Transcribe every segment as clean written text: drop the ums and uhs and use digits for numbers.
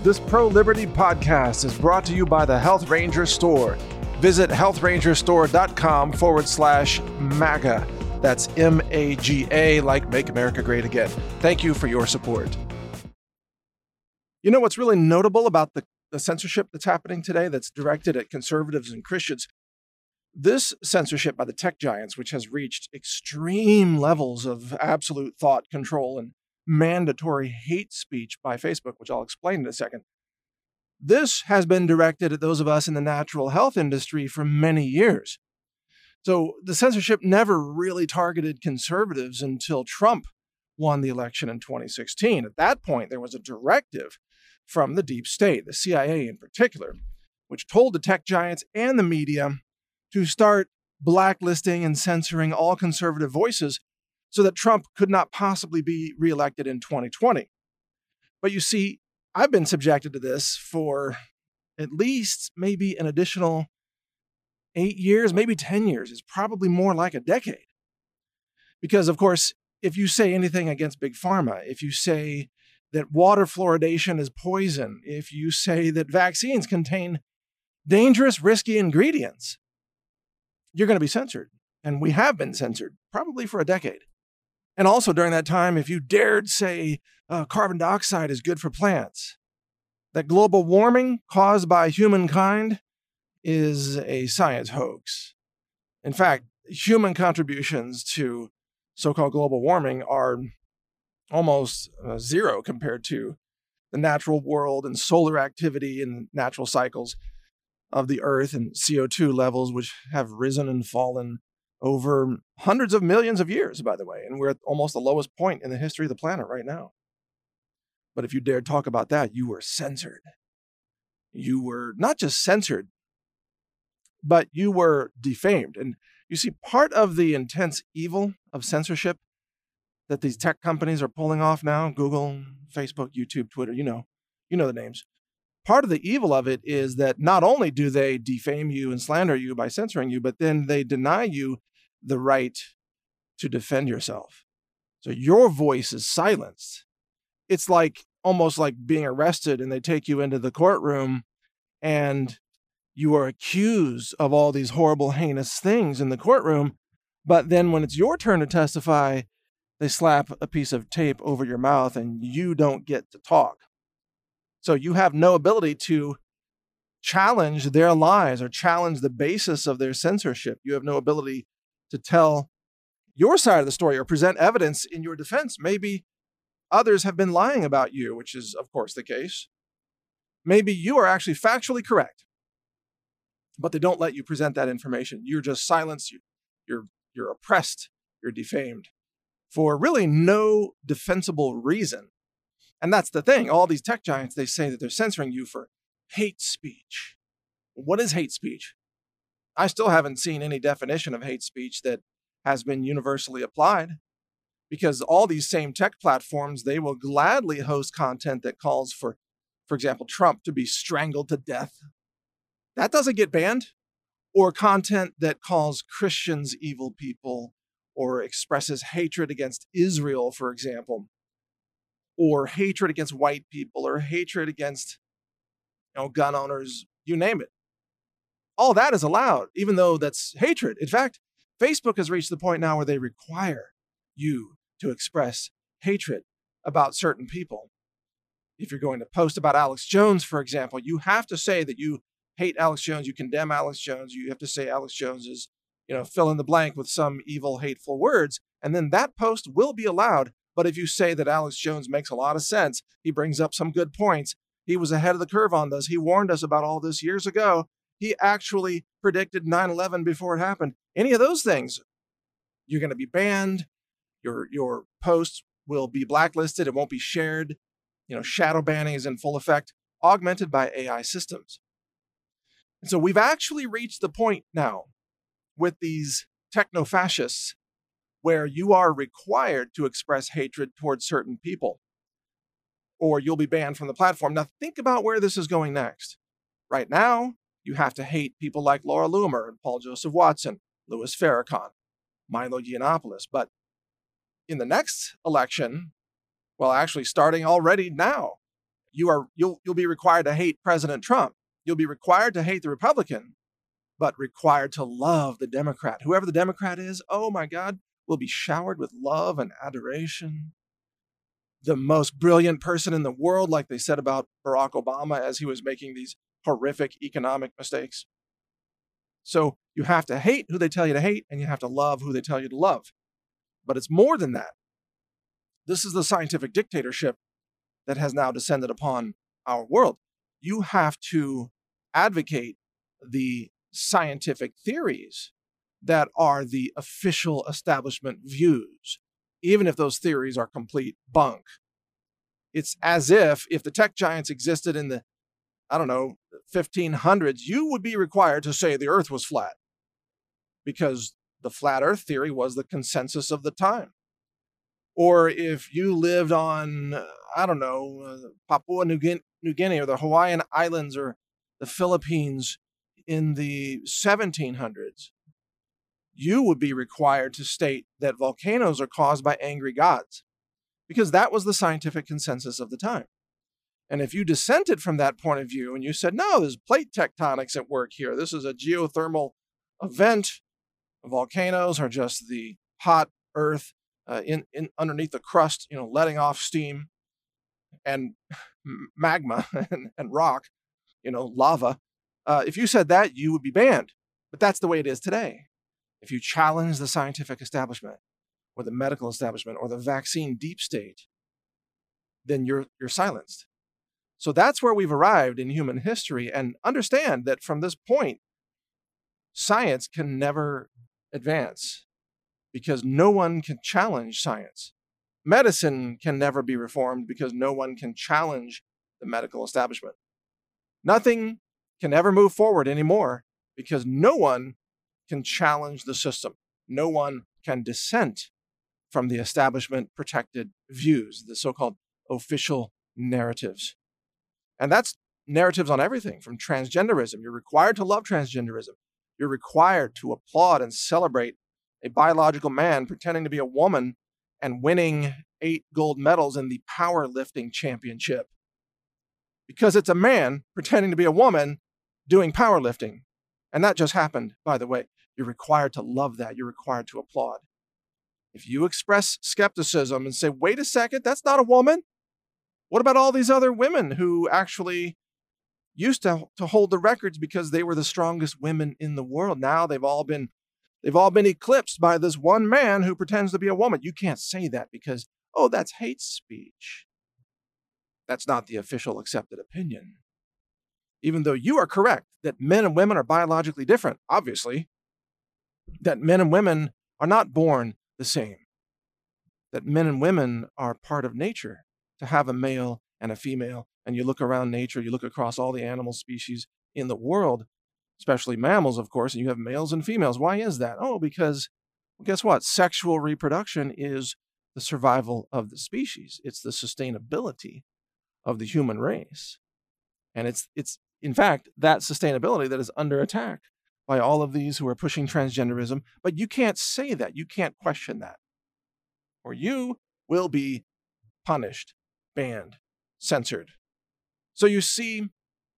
This pro-liberty podcast is brought to you by the Health Ranger Store. Visit healthrangerstore.com/MAGA. That's MAGA, like Make America Great Again. Thank you for your support. You know what's really notable about the censorship that's happening today that's directed at conservatives and Christians? This censorship by the tech giants, which has reached extreme levels of absolute thought control and mandatory hate speech by Facebook, which I'll explain in a second. This has been directed at those of us in the natural health industry for many years. So the censorship never really targeted conservatives until Trump won the election in 2016. At that point, there was a directive from the deep state, the CIA in particular, which told the tech giants and the media to start blacklisting and censoring all conservative voices so that Trump could not possibly be reelected in 2020. But you see, I've been subjected to this for at least maybe an additional 8 years, maybe 10 years. It's probably more like a decade. Because, of course, if you say anything against Big Pharma, if you say that water fluoridation is poison, if you say that vaccines contain dangerous, risky ingredients, you're going to be censored. And we have been censored, probably for a decade. And also during that time, if you dared say carbon dioxide is good for plants, that global warming caused by humankind is a science hoax. In fact, human contributions to so-called global warming are almost zero compared to the natural world and solar activity and natural cycles of the Earth and CO2 levels, which have risen and fallen over hundreds of millions of years, by the way. And we're at almost the lowest point in the history of the planet right now. But if you dared talk about that, you were censored. You were not just censored, but you were defamed. And you see, part of the intense evil of censorship that these tech companies are pulling off now, Google, Facebook, YouTube, Twitter, you know the names. Part of the evil of it is that not only do they defame you and slander you by censoring you, but then they deny you the right to defend yourself. So your voice is silenced. It's like almost like being arrested and they take you into the courtroom and you are accused of all these horrible, heinous things in the courtroom. But then when it's your turn to testify, they slap a piece of tape over your mouth and you don't get to talk. So you have no ability to challenge their lies or challenge the basis of their censorship. You have no ability to tell your side of the story or present evidence in your defense. Maybe others have been lying about you, which is, of course, the case. Maybe you are actually factually correct, but they don't let you present that information. You're just silenced. You're oppressed. You're defamed for really no defensible reason. And that's the thing. All these tech giants, they say that they're censoring you for hate speech. What is hate speech? I still haven't seen any definition of hate speech that has been universally applied, because all these same tech platforms, they will gladly host content that calls for example, Trump to be strangled to death. That doesn't get banned. Or content that calls Christians evil people or expresses hatred against Israel, for example, or hatred against white people, or hatred against gun owners, you name it. All that is allowed, even though that's hatred. In fact, Facebook has reached the point now where they require you to express hatred about certain people. If you're going to post about Alex Jones, for example, you have to say that you hate Alex Jones, you condemn Alex Jones, you have to say Alex Jones is, fill in the blank with some evil, hateful words, and then that post will be allowed. But if you say that Alex Jones makes a lot of sense, he brings up some good points, he was ahead of the curve on this, he warned us about all this years ago, he actually predicted 9/11 before it happened, any of those things, you're going to be banned, your post will be blacklisted, it won't be shared. Shadow banning is in full effect, augmented by AI systems. And so we've actually reached the point now with these techno-fascists where you are required to express hatred towards certain people, or you'll be banned from the platform. Now, think about where this is going next. Right now, you have to hate people like Laura Loomer and Paul Joseph Watson, Louis Farrakhan, Milo Yiannopoulos. But in the next election, well, actually starting already now, you'll be required to hate President Trump. You'll be required to hate the Republican, but required to love the Democrat. Whoever the Democrat is, oh my God, will be showered with love and adoration. The most brilliant person in the world, like they said about Barack Obama as he was making these horrific economic mistakes. So you have to hate who they tell you to hate, and you have to love who they tell you to love. But it's more than that. This is the scientific dictatorship that has now descended upon our world. You have to advocate the scientific theories that are the official establishment views, even if those theories are complete bunk. It's as if the tech giants existed in the, 1500s, you would be required to say the earth was flat, because the flat earth theory was the consensus of the time. Or if you lived on, Papua New Guinea or the Hawaiian Islands or the Philippines in the 1700s, you would be required to state that volcanoes are caused by angry gods, because that was the scientific consensus of the time. And if you dissented from that point of view and you said, no, there's plate tectonics at work here, this is a geothermal event, volcanoes are just the hot earth in underneath the crust, letting off steam and magma and rock, lava. If you said that, you would be banned. But that's the way it is today. If you challenge the scientific establishment or the medical establishment or the vaccine deep state, then you're silenced. So that's where we've arrived in human history. And understand that from this point, science can never advance because no one can challenge science. Medicine can never be reformed because no one can challenge the medical establishment. Nothing can ever move forward anymore because no one can challenge the system. No one can dissent from the establishment protected views, the so-called official narratives. And that's narratives on everything from transgenderism. You're required to love transgenderism. You're required to applaud and celebrate a biological man pretending to be a woman and winning 8 gold medals in the powerlifting championship. Because it's a man pretending to be a woman doing powerlifting. And that just happened, by the way. You're required to love that. You're required to applaud. If you express skepticism and say, wait a second, that's not a woman. What about all these other women who actually used to hold the records because they were the strongest women in the world? Now they've all been eclipsed by this one man who pretends to be a woman. You can't say that because, that's hate speech. That's not the official accepted opinion. Even though you are correct that men and women are biologically different, obviously, that men and women are not born the same, that men and women are part of nature, to have a male and a female. And you look around nature, you look across all the animal species in the world, especially mammals, of course, and you have males and females. Why is that? Because, guess what? Sexual reproduction is the survival of the species. It's the sustainability of the human race. And it's in fact, that sustainability that is under attack by all of these who are pushing transgenderism. But you can't say that. You can't question that. Or you will be punished, banned, censored. So you see,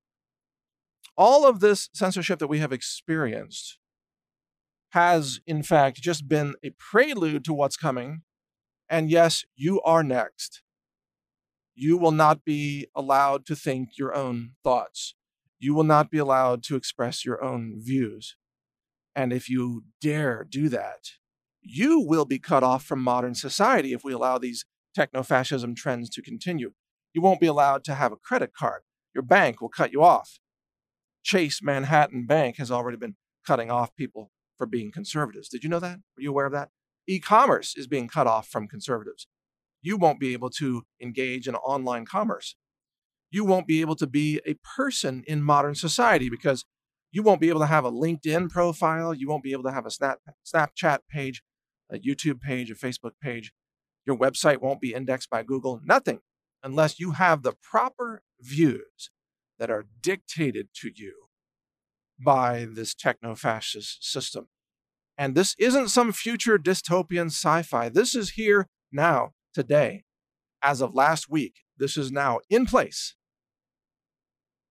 all of this censorship that we have experienced has, in fact, just been a prelude to what's coming. And yes, you are next. You will not be allowed to think your own thoughts. You will not be allowed to express your own views. And if you dare do that, you will be cut off from modern society if we allow these techno-fascism trends to continue. You won't be allowed to have a credit card. Your bank will cut you off. Chase Manhattan Bank has already been cutting off people for being conservatives. Did you know that? Were you aware of that? E-commerce is being cut off from conservatives. You won't be able to engage in online commerce. You won't be able to be a person in modern society because you won't be able to have a LinkedIn profile. You won't be able to have a Snapchat page, a YouTube page, a Facebook page. Your website won't be indexed by Google. Nothing unless you have the proper views that are dictated to you by this techno-fascist system. And this isn't some future dystopian sci-fi. This is here now, today. As of last week, this is now in place.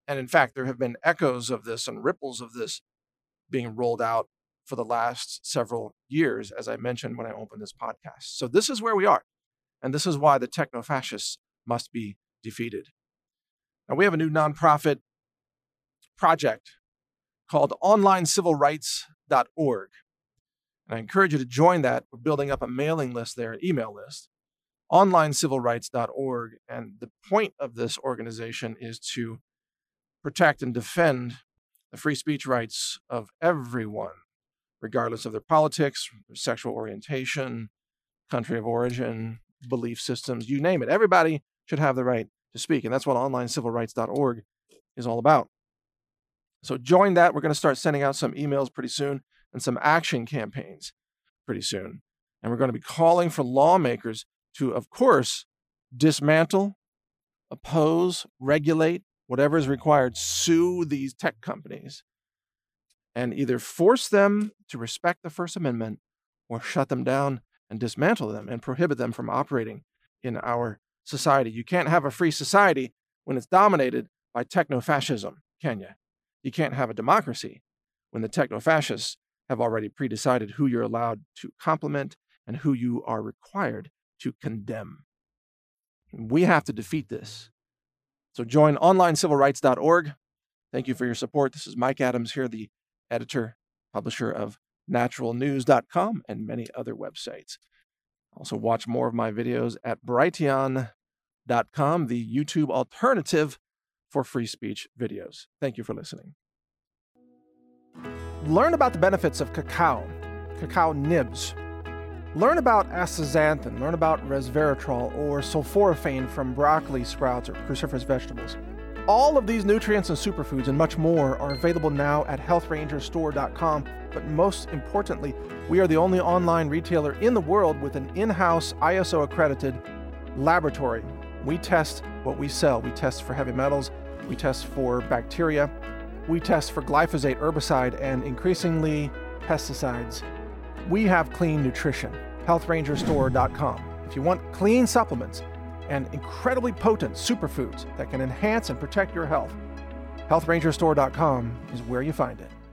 And in fact, there have been echoes of this and ripples of this being rolled out for the last several years, as I mentioned when I opened this podcast. So this is where we are. And this is why the techno-fascists must be defeated. Now, we have a new nonprofit project called OnlineCivilRights.org. And I encourage you to join that. We're building up a mailing list there, an email list, OnlineCivilRights.org. And the point of this organization is to protect and defend the free speech rights of everyone, regardless of their politics, their sexual orientation, country of origin, belief systems, you name it. Everybody should have the right to speak. And that's what OnlineCivilRights.org is all about. So join that. We're going to start sending out some emails pretty soon and some action campaigns pretty soon. And we're going to be calling for lawmakers to, of course, dismantle, oppose, regulate, whatever is required, sue these tech companies and either force them to respect the First Amendment or shut them down and dismantle them and prohibit them from operating in our society. You can't have a free society when it's dominated by techno-fascism, can you? You can't have a democracy when the techno-fascists have already pre-decided who you're allowed to compliment and who you are required to condemn. We have to defeat this. So join OnlineCivilRights.org. Thank you for your support. This is Mike Adams here, the editor, publisher of naturalnews.com and many other websites. Also watch more of my videos at Brighteon.com, the YouTube alternative for free speech videos. Thank you for listening. Learn about the benefits of cacao nibs. Learn about astaxanthin, learn about resveratrol or sulforaphane from broccoli sprouts or cruciferous vegetables. All of these nutrients and superfoods and much more are available now at healthrangerstore.com. But most importantly, we are the only online retailer in the world with an in-house ISO-accredited laboratory. We test what we sell. We test for heavy metals. We test for bacteria. We test for glyphosate, herbicide, and increasingly pesticides. We have clean nutrition. healthrangerstore.com. If you want clean supplements and incredibly potent superfoods that can enhance and protect your health, healthrangerstore.com is where you find it.